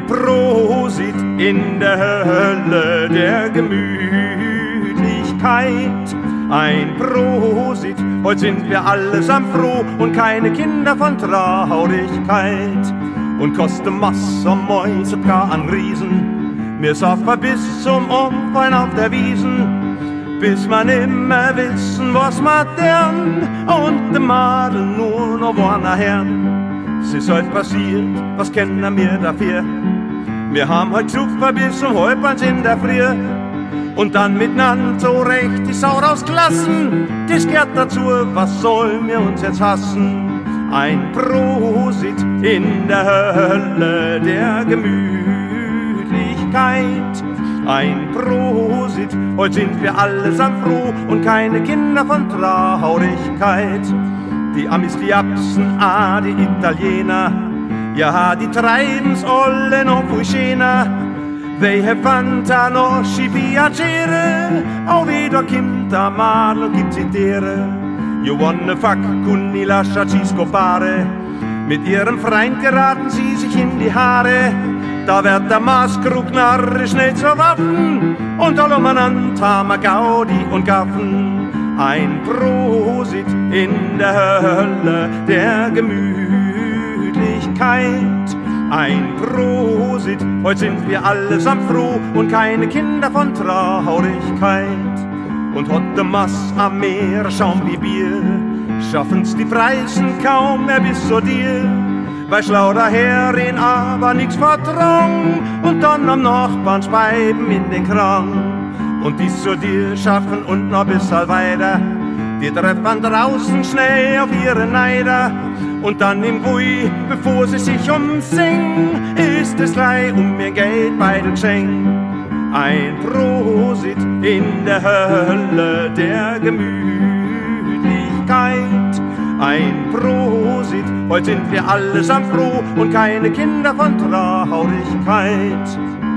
Prosit in der Hölle der Gemütlichkeit. Ein Prosit, heute sind wir allesamt froh und keine Kinder von Traurigkeit. Und koste Masse Mäuse gar an Riesen, mir soffer bis zum Umfallen auf der Wiesen, bis man immer wissen, was modern und dem Madel nur noch warner Herrn. Es ist heute passiert, was kennen wir dafür? Wir haben heute Zufall bis um 1:30 in der Früh und dann miteinander so recht die Sau rausgelassen. Das gehört dazu, was sollen wir uns jetzt hassen? Ein Prosit in der Hölle der Gemütlichkeit. Ein Prosit, heute sind wir allesamt froh und keine Kinder von Traurigkeit. Die Amis, die Apsen, die Italiener, ja, die treiben's alle noch viel schöner. They have Fanta, no Piacere, auch wieder kommt der Madel und gibt Zitere. You wanna fuck, Kunni lasciaci scopare. Mit ihrem Freund geraten sie sich in die Haare. Da wird der Maßkrug narrisch nicht zur Waffen und alle umeinander haben Gaudi und Gaffen. Ein Prosit in der Hölle der Gemütlichkeit. Ein Prosit, heute sind wir allesamt froh und keine Kinder von Traurigkeit. Und heute Mass am Meer schauen wie Bier, schaffen's die Preisen kaum mehr bis zu dir. Weil schlau daherin aber nix vertrauen und dann am Nachbarn speiben in den Krang. Und dies zu dir schaffen und noch bis weiter, die treffen draußen schnell auf ihre Neider. Und dann im Bui, bevor sie sich umsingen, ist es gleich mir Geld bei den Schenken. Ein Prosit in der Hölle der Gemütlichkeit. Ein Prosit, heute sind wir allesamt froh und keine Kinder von Traurigkeit.